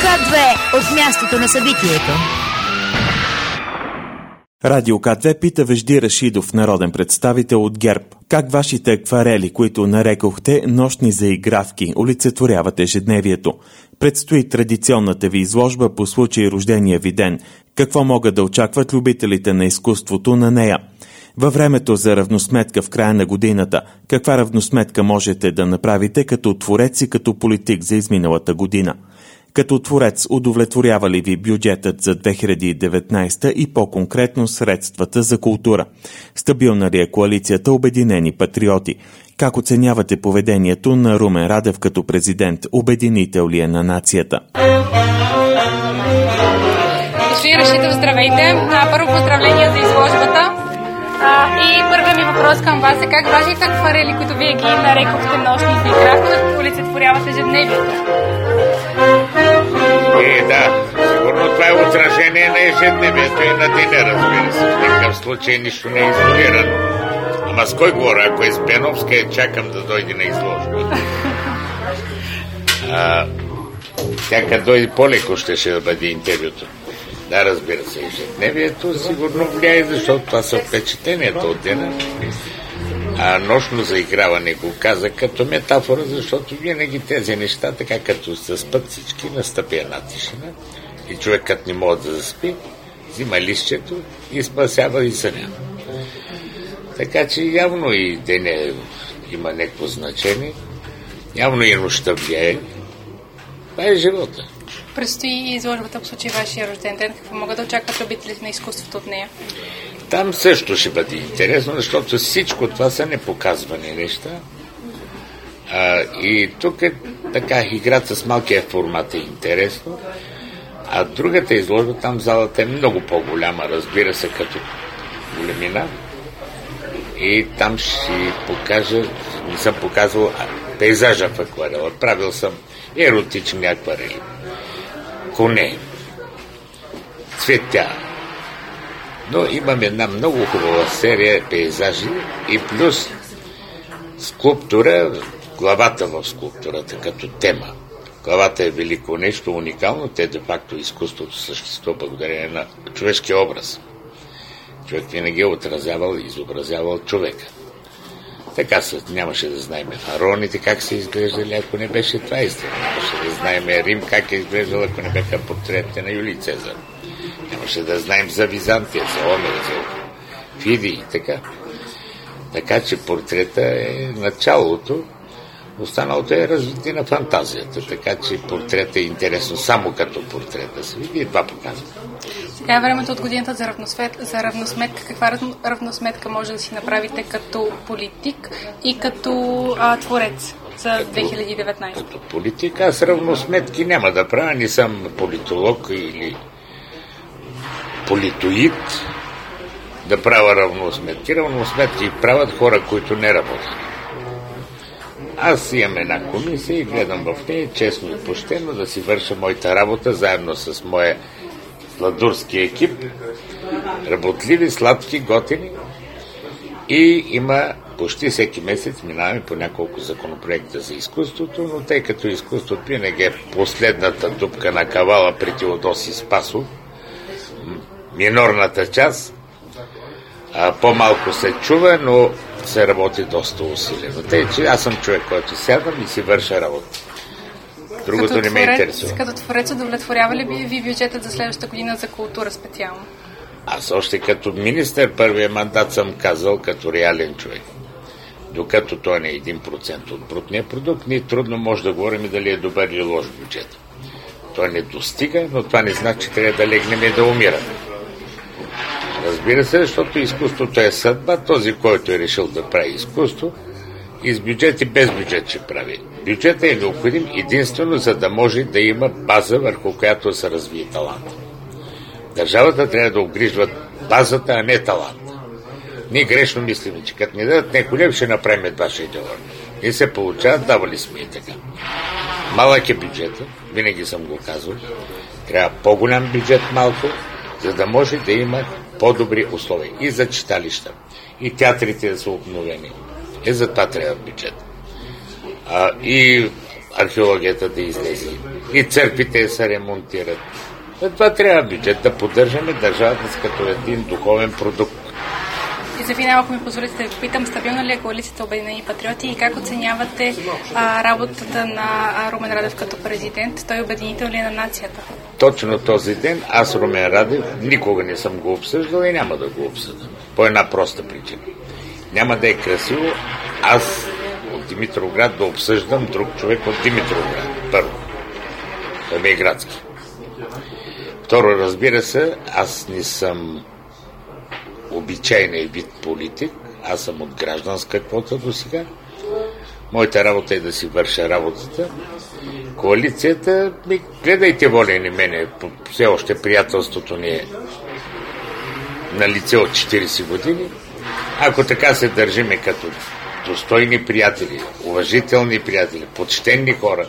К2 от мястото на събитието. Радио К2 пита Вежди Рашидов, народен представител от ГЕРБ. Как вашите акварели, които нарекохте нощни заигравки, олицетворяват ежедневието? Предстои традиционната ви изложба по случай рождения ви ден. Какво могат да очакват любителите на изкуството на нея? Във времето за равносметка в края на годината, каква равносметка можете да направите като творец и като политик за изминалата година? Като творец, удовлетворява ли ви бюджетът за 2019 и по-конкретно средствата за култура? Стабилна ли е коалицията Обединени патриоти? Как оценявате поведението на Румен Радев като президент? Обединител ли е на нацията? Господин Рашидов, здравейте! Първо поздравления за изложбата. И първият ми въпрос към вас е: как вашите акварели, които вие ги нарекохте нощни заигравки, олицетворяват ежедневието? Да, сигурно това е отражение на ежедневието и на деня, разбира се. В никакъв случай нищо не е изолирано. Ама с кой говоря? Ако е с Беновска, чакам да дойде на изложба. Тя като дойде по-леко ще да бъде интервюто. Да, разбира се, ежедневието сигурно влияе, защото това са впечатленията от деня. Нощно заиграване го каза като метафора, защото винаги тези неща, така като се спят всички, настъпи една тишина и човекът не може да заспи, взима листчето и спасява и съня. Така че явно и деня има някакво значение, явно и нощта влияе. Това е живота. Предстои изложбата по случай вашия рожден ден. Какво могат да очакват любителите на изкуството от нея? Там също ще бъде интересно, защото всичко това са непоказвани неща. И тук е така, играта с малкия формат е интересно. А другата изложба, там залата е много по-голяма, разбира се, като големина. И там ще покажа, не съм показвал пейзажа в акварела. Правил съм еротични акварели. Коне, цветя. Но имам една много хубава серия пейзажи и плюс скулптура, главата в скулптурата като тема. Главата е велико нещо, уникално. Те де-факто изкуството съществува благодарение на човешкия образ. Човек винаги е отразявал и изобразявал човека. Така нямаше да знаем фараоните как са изглеждали, ако не беше това истина. Нямаше да знаем Рим как е изглеждал, ако не бяха портретите на Юлий Цезар. Нямаше да знаем за Византия, за Омер, за Фиди и така. Така че портрета е началото, останалото е развитие на фантазията. Така че портрета е интересно само като портрета се види и това показва. Сега е времето от годината за равносметка. Каква равносметка може да си направите като политик и като творец за 2019? Като политик аз равносметки няма да правя. Не съм политолог или политоид да правя равносметки. Равносметки правят хора, които не работят. Аз имам една комисия и гледам в нея честно и почтено да си върша моята работа заедно с моя сладурски екип, работливи, сладки, готини, и има почти всеки месец минаваме по няколко законопроекта за изкуството, но тъй като изкуството винаги е последната дупка на кавала при Теодоси Спасов, минорната част, по-малко се чува, но се работи доста усилено. Тъй, че аз съм човек, който сядам и си върша работа. Другото не ме интересува. Като творец, удовлетворява ли ви бюджетът за следващата година за култура специално? Аз още като министър първия мандат съм казал като реален човек. Докато той не е 1% от брутния продукт, ние трудно може да говорим дали е добър или лош бюджет. Той не достига, но това не значи, че трябва да легнем и да умираме. Разбира се, защото изкуството е съдба. Този, който е решил да прави изкуство, и с бюджет и без бюджет ще прави. Бюджетът е необходим единствено, за да може да има база, върху която се развие талант. Държавата трябва да обгрижва базата, а не талант. Ние грешно мислим, че като ни дадат някой лев, ще направим едва шедьовър. Не се получават, давали сме и така. Малък е бюджетът, винаги съм го казвал. Трябва по-голям бюджет малко, за да може да има по-добри условия и за читалища, и театрите да са обновени. За това трябва бюджет. И археологията да излезе. И църквите се ремонтират. Това трябва бюджет да поддържаме държавата като един духовен продукт. И за финал, ако ми позволите да ви попитам, стабилна ли е коалицията Обединени патриоти и как оценявате работата на Румен Радев като президент? Той обединител ли е на нацията? Точно този ден аз, Румен Радев, никога не съм го обсъждал и няма да го обсъдам. По една проста причина. Няма да е красиво аз от Димитровград да обсъждам друг човек от Димитровград. Първо. Той ми е градски. Второ, разбира се, аз не съм обичайния вид политик. Аз съм от гражданска квота до сега. Моята работа е да си върша работата. Коалицията, гледайте Волен и мене, все още приятелството ни е на лице от 40 години. Ако така се държиме като достойни приятели, уважителни приятели, почтенни хора,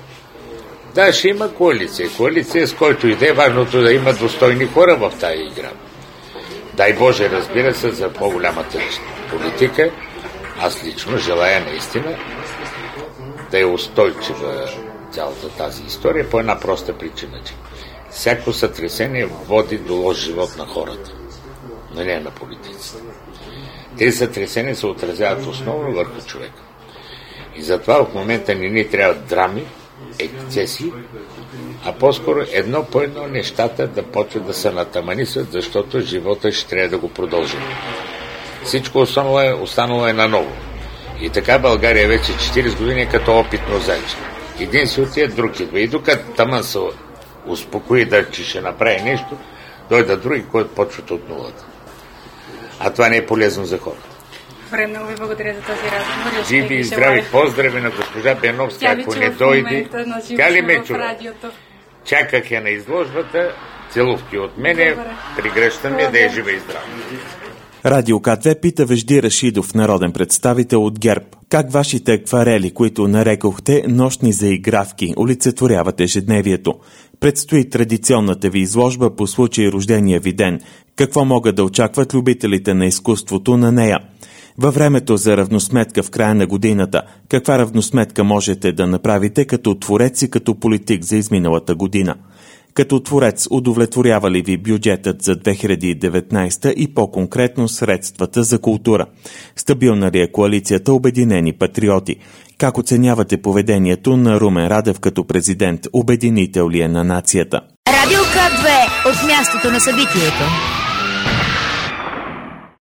да, ще има коалиция. Коалиция, с който иде, важното да има достойни хора в тази игра. Дай Боже, разбира се, за по-голямата политика. Аз лично желая наистина да е устойчива цялата тази история по една проста причина, че всяко сътресение води до лош живот на хората, но не на политиците. Тези сътресения се отразяват основно върху човека. И затова в момента не ни трябват драми, ексцесии, а по-скоро едно по едно нещата да почват да се натаманисат, защото живота ще трябва да го продължим. Всичко останало е наново. И така България вече 40 години е като опитно зайче. Един си отиде, друг идва. И докато таман се успокои да че ще направи нещо, дойдат други, които почват от нулата. А това не е полезно за хората. Много ви благодаря за този разговор. Живи и здрави, поздрави на госпожа Беновска, ако не дойде. Тя ли ме чува? Чаках я на изложбата, целувки от мене, пригръщаме да е жива и здрава. Радио К2 пита Вежди Рашидов, народен представител от ГЕРБ. Как вашите акварели, които нарекохте нощни заигравки, олицетворяват ежедневието? Предстои традиционната ви изложба по случай рождения ви ден. Какво могат да очакват любителите на изкуството на нея? Във времето за равносметка в края на годината, каква равносметка можете да направите като творец и като политик за изминалата година? Като творец, удовлетворява ли ви бюджетът за 2019 и по-конкретно средствата за култура? Стабилна ли е коалицията Обединени патриоти? Как оценявате поведението на Румен Радев като президент? Обединител ли е на нацията? Радио К2 от мястото на събитието.